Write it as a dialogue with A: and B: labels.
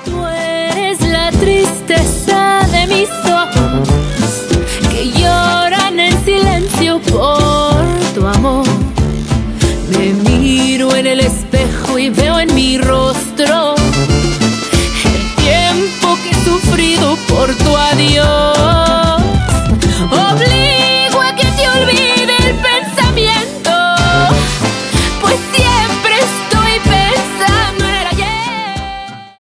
A: Tú eres la tristeza de mis ojos que lloran en silencio por tu amor. Me miro en el espejo y veo en mi rostro